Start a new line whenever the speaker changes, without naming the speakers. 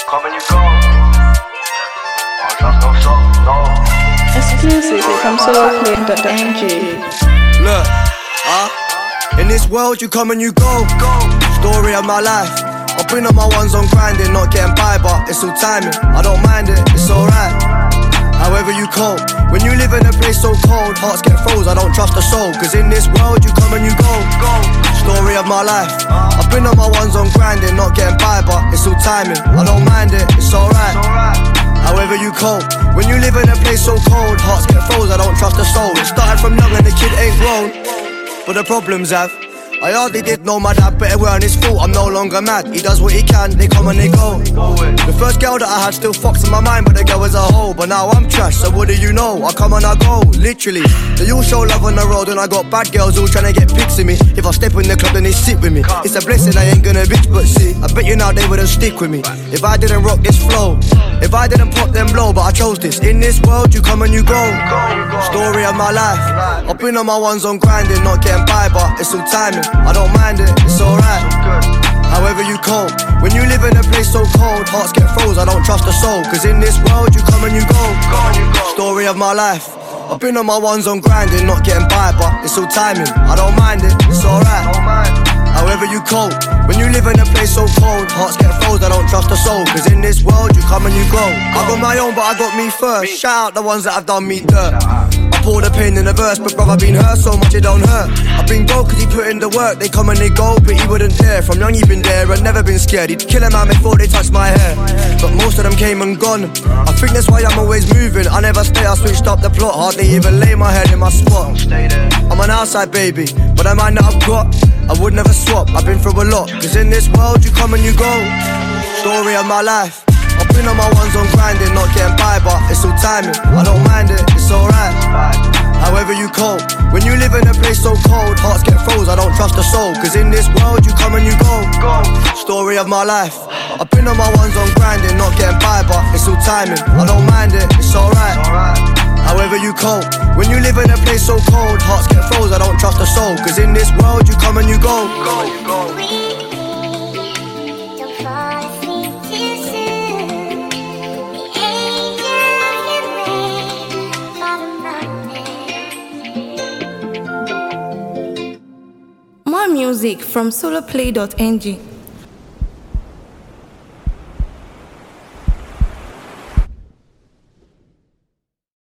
come and you go. I don't trust no soul, no.
Exclusively from soloplay.ng.
Look, in this world you come and you go. Story of my life. I've been on my ones on grinding, not getting by, but it's all timing. I don't mind it, it's alright. However you cope, when you live in a place so cold, hearts get froze, I don't trust a soul. Cause in this world you come and you go. Story of my life. I've been on my ones on grinding, not getting by, but it's all timing. I don't mind it, it's alright. However you cope, when you live in a place so cold, hearts get froze, I don't trust a soul. It started from young and the kid ain't grown, but the problems have. I hardly did know my dad, but it weren't his fault, I'm no longer mad. He does what he can, they come and they go. The first girl that I had still fucks in my mind, but the girl was a hoe. But now I'm trash, so what do you know? I come and I go, literally. They all show love on the road, and I got bad girls all trying to get pics of me. If I step in the club, then they sit with me. It's a blessing, I ain't gonna bitch, but see, I bet you now they wouldn't stick with me if I didn't rock this flow, if I didn't pop them blow. But I chose this. In this world, you come and you go. Story of my life. I've been on my ones on grinding, not getting by, but it's all timing. I don't mind it, it's alright. However you cope, when you live in a place so cold, hearts get froze, I don't trust a soul. Cause in this world you come and you go. Story of my life. I've been on my ones on grinding, not getting by, but it's all timing. I don't mind it, it's alright. However you cope, when you live in a place so cold, hearts get froze, I don't trust a soul. Cause in this world you come and you go. I got my own, but I got me first. Shout out the ones that have done me dirt. Pour the pain in the verse, but brother been hurt so much it don't hurt. I've been broke cause he put in the work. They come and they go, but he wouldn't dare. From young he been there and never been scared. He'd kill a man before they touched my hair, but most of them came and gone. I think that's why I'm always moving. I never stay, I switched up the plot. Hardly even lay my head in my spot. I'm an outside baby, but the mind that I've got, I would never swap. I've been through a lot, cause in this world you come and you go. Story of my life. I've been on my ones on grinding, not getting by, but it's all timing. I don't mind it, it's alright. However you cope, when you live in a place so cold, hearts get froze, I don't trust a soul. Cause in this world you come and you go. Story of my life. I've been on my ones on grinding, not getting by, but it's all timing. I don't mind it, it's alright. However you cope, when you live in a place so cold, hearts get froze, I don't trust a soul. Cause in this world you come and you go.
More music from soloplay.ng.